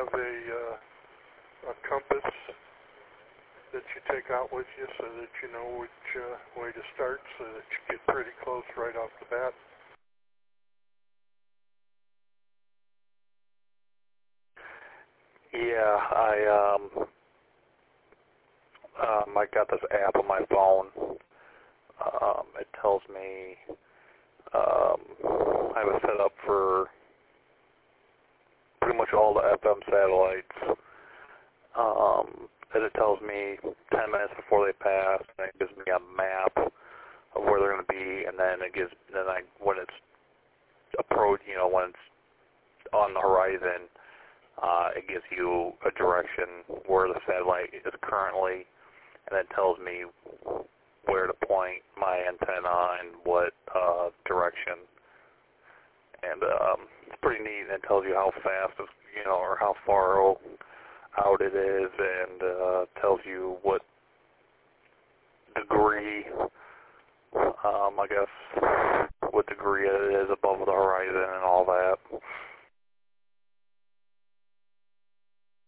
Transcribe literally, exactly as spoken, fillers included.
have a, uh, a compass that you take out with you so that you know which uh, way to start, so that you get pretty close right off the bat? Yeah, I um, um, I got this app on my phone. Um, it tells me um, I have it set up for pretty much all the F M satellites. Um, and it tells me ten minutes before they pass, and it gives me a map of where they're going to be, and then it gives, then I, when it's approach, you know, when it's on the horizon, uh, it gives you a direction where the satellite is currently, and it tells me where to point my antenna and what uh, direction. And um, it's pretty neat, and it tells you how fast, it's, you know, or how far out it is, and uh, tells you what degree, um, I guess, what degree it is above the horizon